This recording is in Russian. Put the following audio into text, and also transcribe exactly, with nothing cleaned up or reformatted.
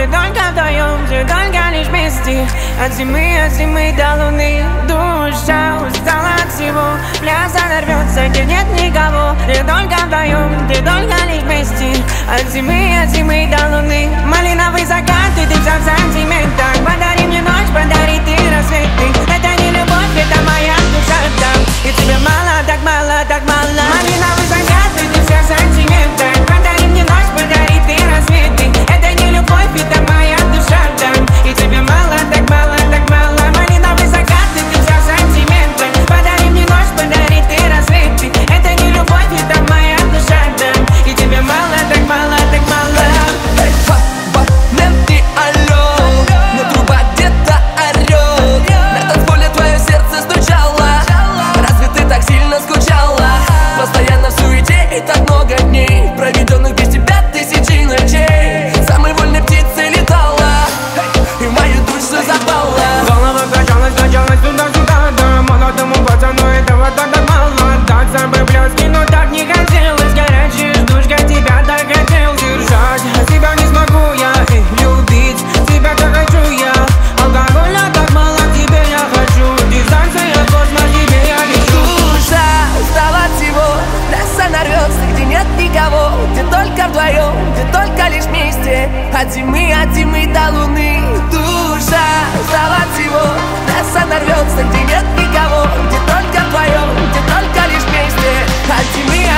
где только вдвоем, где только лишь вместе. От зимы, от зимы до луны. Душа устала от всего, пляс оторвется, где нет никого. Где только вдвоем, где только лишь вместе. От зимы, от зимы до луны. Малиновый закат, и ты вся в сантиментах. Подари мне ночь, подари ты рассветы. Это не любовь, это моя душа там. И тебе мало, так мало, так мало. Малиновый закат, и ты вся в сантиментах. Подари мне ночь, подари ты рассветы. Это не любовь, это моя душа там. И тебе мало, так мало, так мало. Малиновый закат, и ты вся в сантиментах. Подари мне ночь, подари ты рассветы. Это не любовь, это моя душа там. И тебе мало, так мало, так мало. Абонент не орёт, но труба где-то орёт. На танцполе твое сердце стучало. Разве ты так сильно скучала? Постоянно в суете и так много дней, проведенных без тебя тысячи ночей. Самой вольной птицей летала, и в мою душу запала. Голова качалась, качалась туда-сюда, да. Молодому пацану этого так мало. Так самый близкий, но так не хотелось. Горячая ждушка, тебя так хотел держать. А тебя не смогу я и любить, тебя так хочу я. Алкоголя так мало, к тебе я хочу. Дистанция, космос, тебе я лечу. Душа устала от всего, трасса нарвется, где нет никого. Где только вдвоем, где только лишь вместе. От зимы, от зимы до луны. Душа устала от всего, трасса нарвется, где нет никого. Где только вдвоем, где только лишь вместе. От зимы,